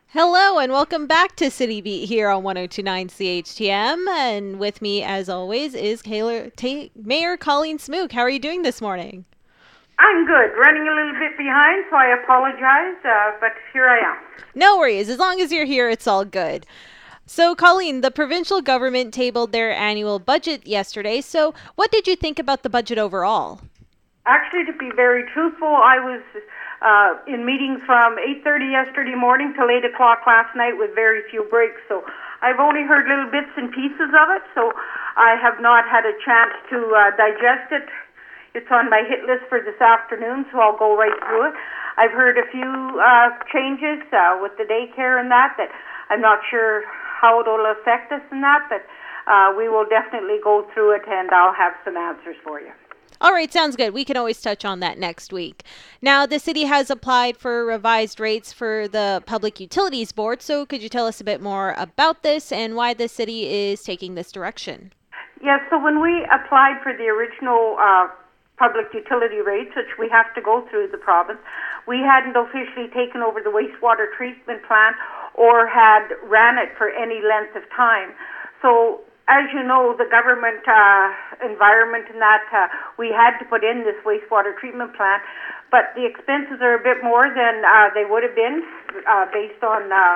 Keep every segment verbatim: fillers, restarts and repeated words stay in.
Hello and welcome back to City Beat here on one oh two point nine C H T M. And with me, as always, is Taylor, Ta- Mayor Colleen Smook. How are you doing this morning? I'm good. Running a little bit behind, so I apologize, uh, but here I am. No worries. As long as you're here, it's all good. So, Colleen, the provincial government tabled their annual budget yesterday. So, what did you think about the budget overall? Actually, to be very truthful, I was uh, in meetings from eight thirty yesterday morning till eight o'clock last night with very few breaks. So I've only heard little bits and pieces of it, so I have not had a chance to uh, digest it. It's on my hit list for this afternoon, so I'll go right through it. I've heard a few uh, changes uh, with the daycare and that, that I'm not sure how it will affect us and that, but uh, we will definitely go through it and I'll have some answers for you. All right, sounds good. We can always touch on that next week. Now, the city has applied for revised rates for the Public Utilities Board, so could you tell us a bit more about this and why the city is taking this direction? Yes, so when we applied for the original uh, public utility rates, which we have to go through the province, we hadn't officially taken over the wastewater treatment plant or had ran it for any length of time. So as you know, the government uh, environment and that, uh, we had to put in this wastewater treatment plant, but the expenses are a bit more than uh, they would have been uh, based on uh,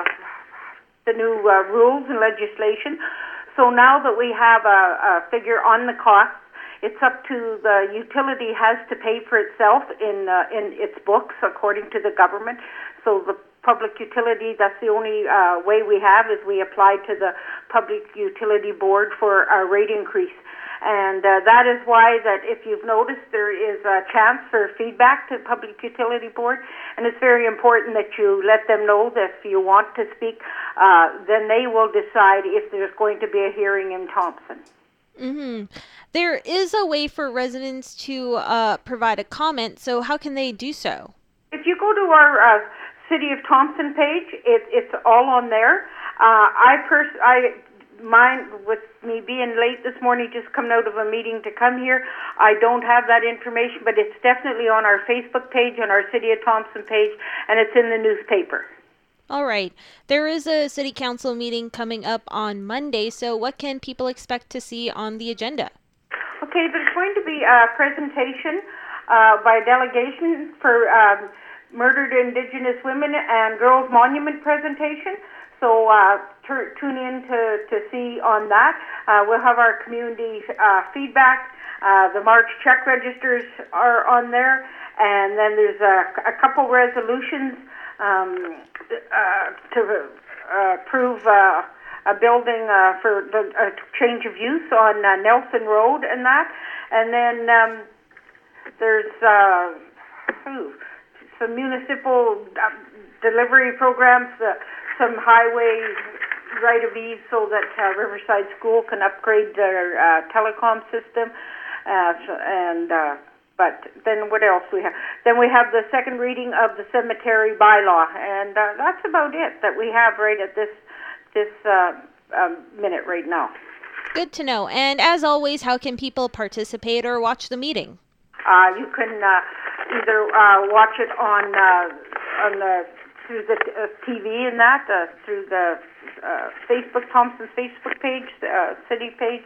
the new uh, rules and legislation. So now that we have a, a figure on the costs, it's up to the utility has to pay for itself in uh, in its books according to the government. So the public utility, that's the only uh, way we have is we apply to the Public Utility Board for a rate increase. And uh, that is why that if you've noticed, there is a chance for feedback to the Public Utility Board, and it's very important that you let them know that if you want to speak, uh, then they will decide if there's going to be a hearing in Thompson. Mm-hmm. There is a way for residents to uh, provide a comment, so how can they do so? If you go to our uh, City of Thompson page, it, it's all on there. Uh, I pers- I mine with me being late this morning, just coming out of a meeting to come here. I don't have that information, but it's definitely on our Facebook page, on our City of Thompson page, and it's in the newspaper. All right. There is a city council meeting coming up on Monday, so what can people expect to see on the agenda? Okay, there's going to be a presentation uh, by a delegation for um, Murdered Indigenous Women and Girls Monument presentation. So uh, t- tune in to, to see on that. Uh, we'll have our community uh, feedback. Uh, the March check registers are on there. And then there's a, a couple resolutions um, uh, to uh, approve uh, a building uh, for the uh, change of use on uh, Nelson Road and that. And then um, there's uh, ooh, some municipal uh, delivery programs, uh, some highway right-of-ease so that uh, Riverside School can upgrade their uh, telecom system. Uh, so, and uh, but then what else we have? Then we have the second reading of the cemetery bylaw, and uh, that's about it that we have right at this this uh, um, minute right now. Good to know. And as always, how can people participate or watch the meeting? Uh, you can uh, either uh, watch it on uh, on the through the uh, T V and that uh, through the uh, Facebook Thompson's Facebook page, uh, city page,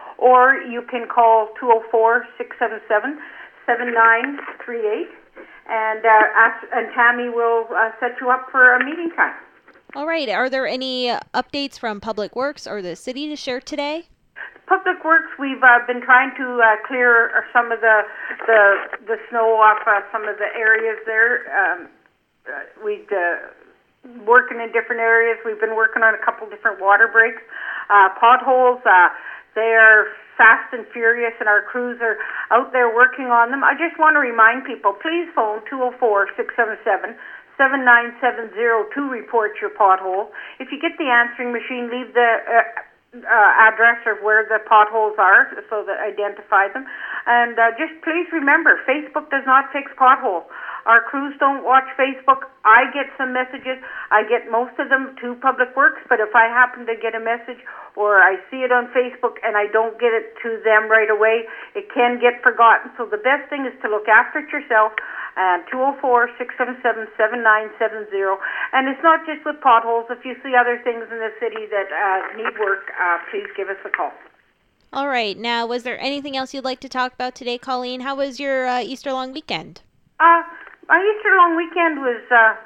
or you can call two oh four, six seven seven, seven nine three eight, and uh, ask, and Tammy will uh, set you up for a meeting time. All right. Are there any updates from Public Works or the city to share today? Public Works, we've uh, been trying to uh, clear some of the the, the snow off uh, some of the areas there. Um, uh, we've uh, working in different areas. We've been working on a couple different water breaks, uh, potholes. Uh, they are fast and furious, and our crews are out there working on them. I just want to remind people, please phone two oh four, six seven seven, seven nine seven zero to report your pothole. If you get the answering machine, leave the uh, Uh, address of where the potholes are so that identify them. And uh, just please remember, Facebook does not fix potholes. Our crews don't watch Facebook. I get some messages. I get most of them to Public Works, but if I happen to get a message or I see it on Facebook and I don't get it to them right away, it can get forgotten. So the best thing is to look after it yourself. and two oh four, six seven seven, seven nine seven zero. And it's not just with potholes. If you see other things in the city that uh, need work, uh, please give us a call. All right. Now, was there anything else you'd like to talk about today, Colleen? How was your uh, Easter long weekend? Uh, my Easter long weekend was, uh,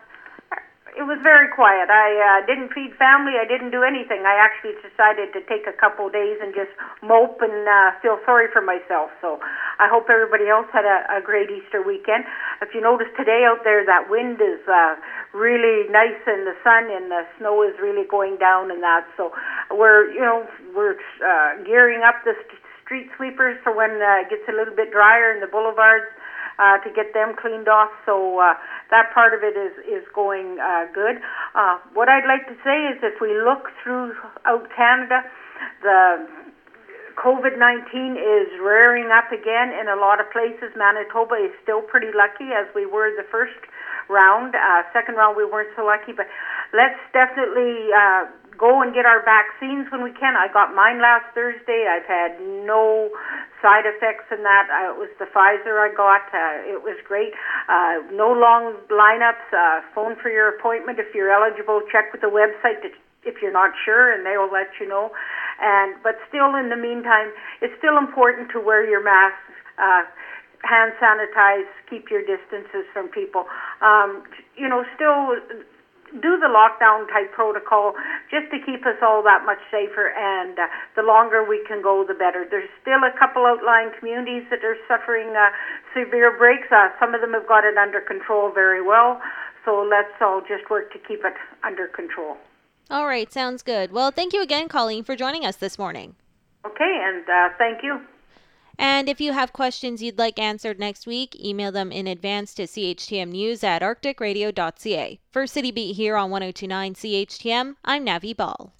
it was very quiet. I uh, didn't feed family. I didn't do anything. I actually decided to take a couple days and just mope and uh, feel sorry for myself. So I hope everybody else had a, a great Easter weekend. If you notice today out there, that wind is uh, really nice and the sun and the snow is really going down and that. So we're, you know, we're uh, gearing up the st- street sweepers for when uh, it gets a little bit drier in the boulevards. Uh, to get them cleaned off, so uh, that part of it is, is going uh, good. Uh, what I'd like to say is if we look throughout Canada, the COVID nineteen is rearing up again in a lot of places. Manitoba is still pretty lucky, as we were the first round. Uh, second round we weren't so lucky, but let's definitely uh, go and get our vaccines when we can. I got mine last Thursday. I've had no side effects in that. Uh, it was the Pfizer I got. Uh, it was great. Uh, no long lineups. Uh, phone for your appointment if you're eligible. Check with the website to, if you're not sure, and they will let you know. And but still, in the meantime, it's still important to wear your mask. Uh, hand sanitize, keep your distances from people. Um, you know, still do the lockdown type protocol just to keep us all that much safer, and uh, the longer we can go, the better. There's still a couple outlying communities that are suffering uh, severe breaks. Uh, some of them have got it under control very well, so let's all just work to keep it under control. All right, sounds good. Well, thank you again, Colleen, for joining us this morning. Okay, and uh, thank you. And if you have questions you'd like answered next week, email them in advance to c h t m news at arctic radio dot c a. For City Beat here on one oh two point nine C H T M, I'm Navi Ball.